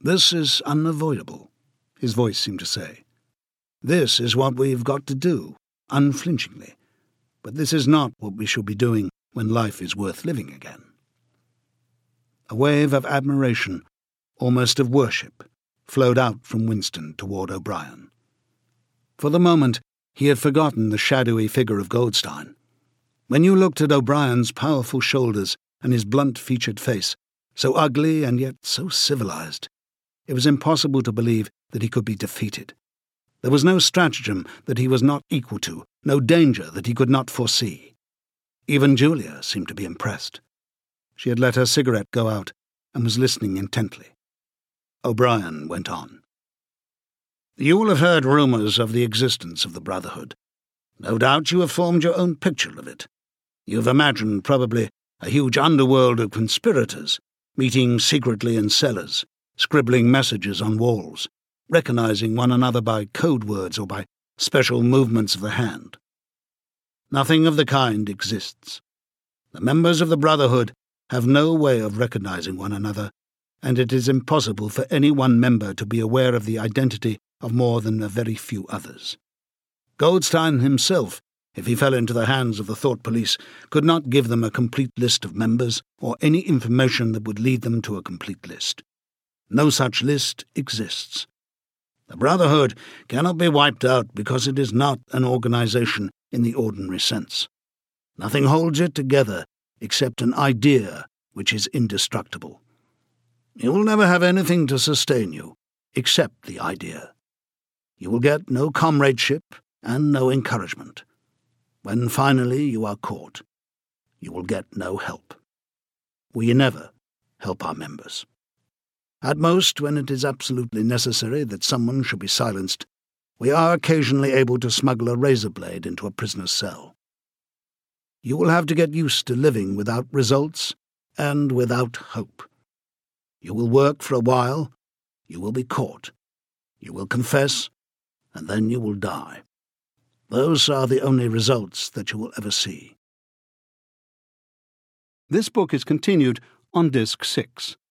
"This is unavoidable," his voice seemed to say. "This is what we've got to do, unflinchingly. But this is not what we should be doing when life is worth living again." A wave of admiration, almost of worship, flowed out from Winston toward O'Brien. For the moment, he had forgotten the shadowy figure of Goldstein. When you looked at O'Brien's powerful shoulders and his blunt-featured face, so ugly and yet so civilized, it was impossible to believe that he could be defeated. There was no stratagem that he was not equal to, no danger that he could not foresee. Even Julia seemed to be impressed. She had let her cigarette go out and was listening intently. O'Brien went on. "You will have heard rumours of the existence of the Brotherhood. No doubt you have formed your own picture of it. You have imagined, probably, a huge underworld of conspirators, meeting secretly in cellars, scribbling messages on walls, recognizing one another by code words or by special movements of the hand. Nothing of the kind exists. The members of the Brotherhood have no way of recognizing one another, and it is impossible for any one member to be aware of the identity of more than a very few others. Goldstein himself, if he fell into the hands of the Thought Police, could not give them a complete list of members or any information that would lead them to a complete list. No such list exists. The Brotherhood cannot be wiped out because it is not an organization in the ordinary sense. Nothing holds it together except an idea which is indestructible. You will never have anything to sustain you except the idea. You will get no comradeship and no encouragement. When finally you are caught, you will get no help. We never help our members. At most, when it is absolutely necessary that someone should be silenced, we are occasionally able to smuggle a razor blade into a prisoner's cell. You will have to get used to living without results and without hope. You will work for a while, you will be caught, you will confess, and then you will die. Those are the only results that you will ever see. This book is continued on Disc 6.